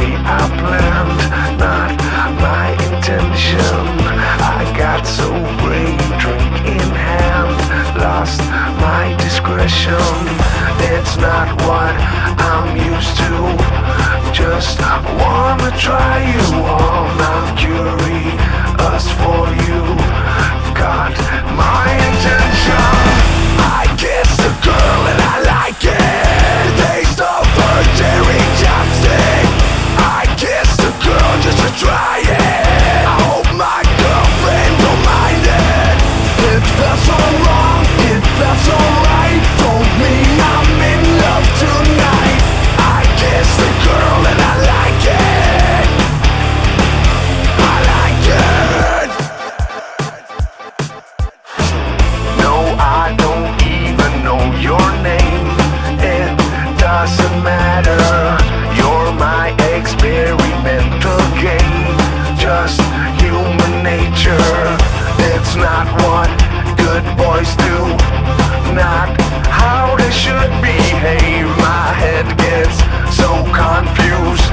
way I planned, not my intention. I got so brave, drink in hand, lost my discretion. It's not what I'm used to, just wanna try you on. I'm curious for you, got my intention. I kissed a girl and I like it, taste of her cherry chapstick. I kissed a girl just to try it, I hope my girlfriend don't mind it. It felt so wrong, it felt so right, don't mean I'm in love tonight. I kissed a girl and I like it, I like it. No, I don't even know your name, it doesn't matter. You're my experimental game, just human nature. It's not what good boys do, not how they should behave. My head gets so confused,